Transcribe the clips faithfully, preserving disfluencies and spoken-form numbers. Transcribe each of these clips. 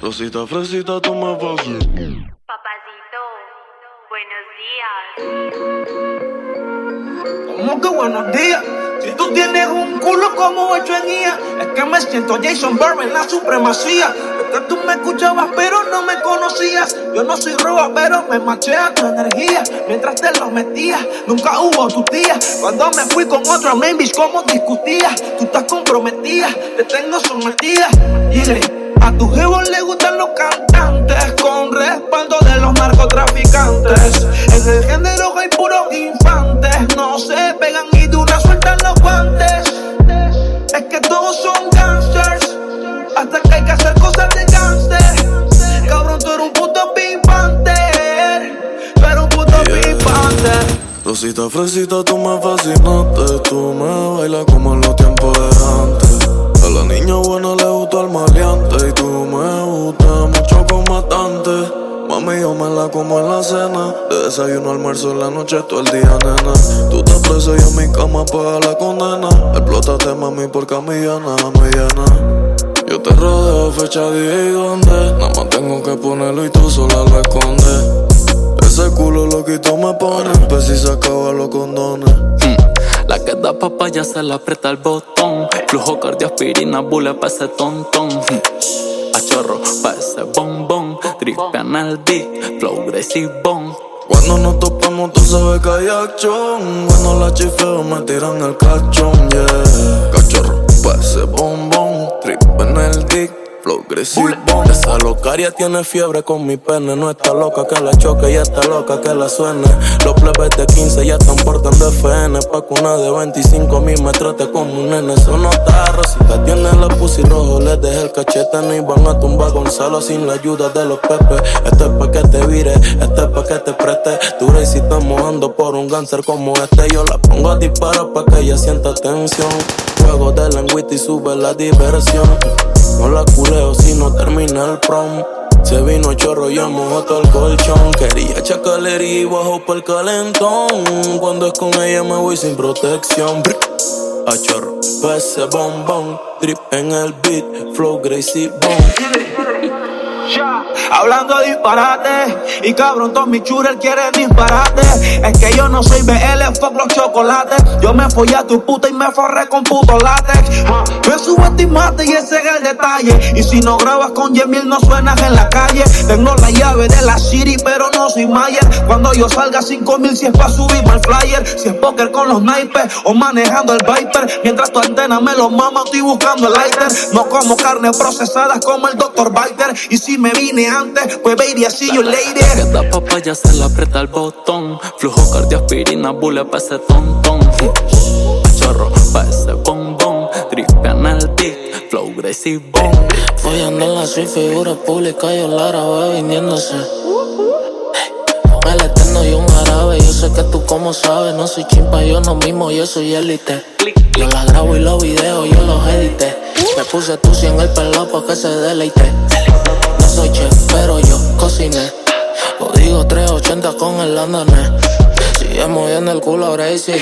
Rosita, fresita, toma fácil. Papacito, buenos días. ¿Cómo que buenos días? Si tú tienes un culo como hecho en I A, es que me siento Jason Bourne en la supremacía. Es que tú me escuchabas pero no me conocías. Yo no soy roba pero me machea tu energía. Mientras te lo metías, nunca hubo tu tía. Cuando me fui con otra main bitch, ¿cómo discutías? Tú estás comprometida, te tengo sometida. Dile, a tu jevo le gustan los cantantes con respaldo de los narcotraficantes. En el género hay puros infantes, no se pegan y de una sueltan los guantes. Es que todos son gangsters, hasta que hay que hacer cosas de gangster. Cabrón, tú eres un puto pimpante, tú eres un puto yeah. pimpante. Rosita, fresita, tú me fascinaste. Tú me bailas como en los tiempos de antes. A la niña buena le gusta el maleante. Y tú me gustas mucho como bastante. Mami, yo me la como en la cena. De desayuno, almuerzo, en la noche, todo el día, nena. Tú te preso y en mi cama paga la condena. Explótate, mami, porque a mí ya nada me llena. Yo te rodeo, fecha, día y dónde. Nada más tengo que ponerlo y tú sola lo escondes. Ese culo loquito me pone, pues si se acaban los condones. mm. La que da papaya se le aprieta el botón. Flujo cardioaspirina, bule pa' ese tontón. mm. A chorro pa' ese bombón. Tripean el beat, flow Gracie Bone. Cuando nos topamos tú sabes que hay acción. Cuando la chifleo me tiran el cachón, yeah. Cachorro pa' ese bombón. Tripean el dick, flow Gracie Bone. Esa locaria tiene fiebre con mi pene. No está loca que la choque, ya está loca que la suene. Los plebes de quince ya están portando F N. Pa' que una de veinticinco mil me trate como un nene. Eso no está, Rosita tiene la pussy rojo. Les dejé el cachete, no iban a tumbar a Gonzalo sin la ayuda de los pepes. Este es pa' que te vire, este es pa' que te preste. Tu rey si estás mojando por un gánster como este. Yo la pongo a disparar pa' que ella sienta tensión. Juego de lengüita y sube la diversión. No la culeo si no termina el prom. Se vino chorro, ya mojó todo el colchón. Quería chacalería y bajo por el calentón. Cuando es con ella me voy sin protección. A chorro, pa' ese bombón. Drip en el beat, flow Gracie Bone. Ya, hablando de disparate, y cabrón, todos mis churros quieren disparate. Es que yo no soy B L, fuck los chocolates. Yo me follé a tu puta y me forré con puto látex. Me subestimaste y ese es el detalle. Y si no grabas con Yemil no suenas en la calle. Tengo la llave de la city pero no soy Mayer. Cuando yo salga cinco mil si es pa' subirme al flyer. Si es póker con los naipes o manejando el Viper. Mientras tu antena me lo mama estoy buscando el lighter. No como carne procesada como el doctor Biter. Y si me vine antes, pues baby, I see you later. La que da papaya se le aprieta el botón. Flujo cardioaspirina, bule pa' ese tontón. A chorro pa' ese bombón. Tripean el beat, flow Gracie Bone. Follando en la suite, figura pública, yo la grabé viniéndose. Con el eterno y un jarabe. Yo sé que tú como sabes, no soy chimpa, yo no mismo, yo soy élite. Yo la grabo y los videos, yo los edité. Me puse tusi en el pelo pa' que se deleite. No soy chef, pero yo cociné. Código trescientos ochenta con el andonés. Sigue moviendo el culo, Gracie.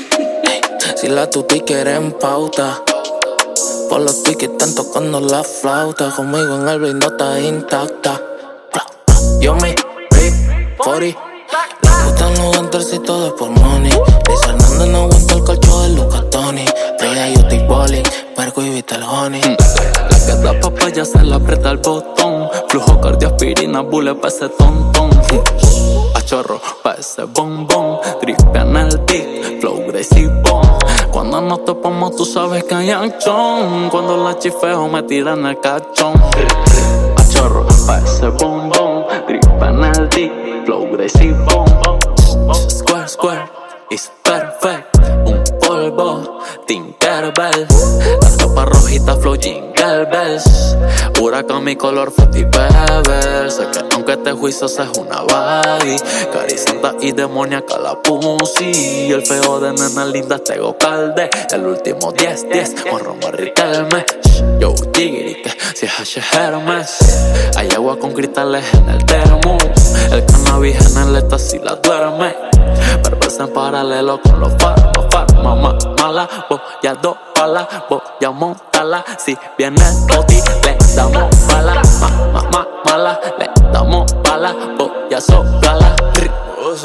Si la tuti quiere en pauta, por los tickets están tocando la flauta. Conmigo en el blindota intacta. Yo me rip, forty. Le gustan los guanters y todo es por money. Luis Hernández no aguanta el calcho de Luca Tony. Ella yo estoy bowling, perco y viste el honey. La que da papaya se le aprieta el botón. Flujo cardioaspirina, bule pa' ese tontón. A chorro pa' ese bombón. Tripean el beat, flow Gracie Bone. Cuando nos topamos tú sabes que hay acción. Cuando la chifeo me tiran el cachón. A chorro pa' ese bombón. Tripean el beat, flow Gracie Bone. Square, square, it's perfect. Un polvo, Tinkerbell. La ropa rojita, flow Jingle Bells. Huracán, mi color, Fetty Bebel. Sé que aunque este juicio es una baby, carizanta y demoníaca la pussy. El feo de nena linda tego calde. El último diez diez, con Roma Riquelme. Yo, Jiggy, que si es H Hermes. Hay agua con cristales en el termo. El cannabis en el éxtasis la duerme. Perversa en paralelo con los faros. Mamá mala, voy a dos balas, voy a montarla. Si viene el boti, le damos bala. Ma, ma, ma,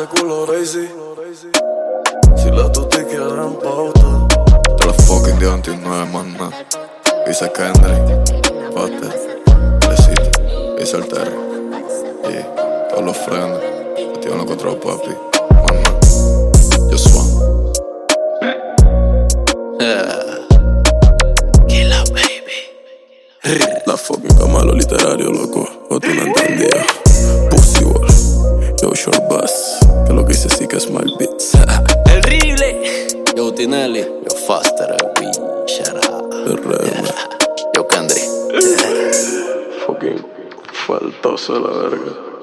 ese culo crazy. Si la tuti quieren pauta. Te la fucking diamantes no es más nada. Dice Kendrick, Potter, Lecito, dice el Terry. Y todos los frenos, metido en los cuatro papi. Más nada, yo swan. Killa baby. La fucking cama lo literario, loco. O tú no entendías. Pussy War, yo short bus. Que lo que hice sí que es mal beats. El Rible. Yo Tinelli. Yo Faster, we shut up. Yeah. Yo Kendrick. Fucking faltoso la verga.